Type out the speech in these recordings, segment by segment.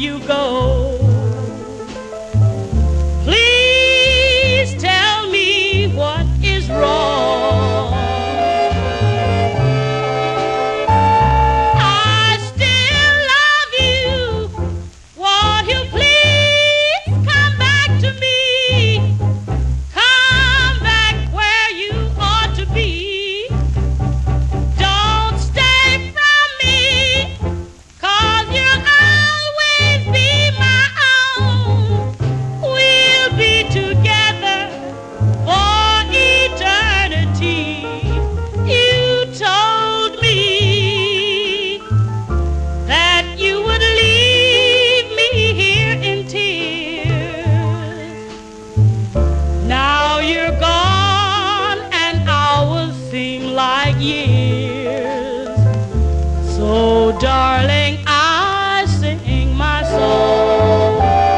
you go. Please tell me what is wrong. I still love you. Won't you please come back to me? Come back where you ought to be. Don't stay from me, 'cause you'll always be my own. We'll be together for eternity. You told me that you would leave me here in tears. Now you're gone and hours seem like years. So darling, I sing my song.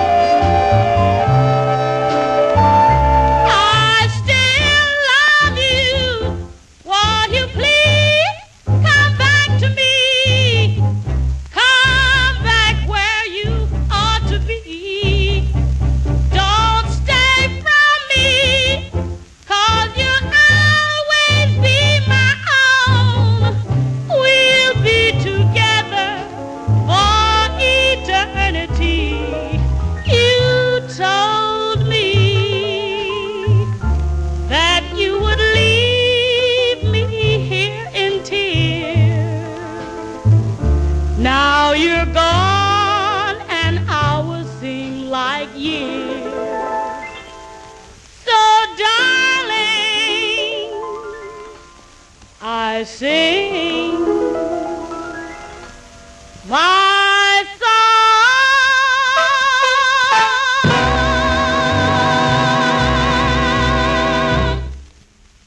I still love you. Won't you please come back to me? Come back where you ought to be. Don't stay from me, 'cause you'll always be my own. We'll be together for eternity. You told me that you would leave me here in tears. Now you're gone and hours seem like years. So darling, I sing my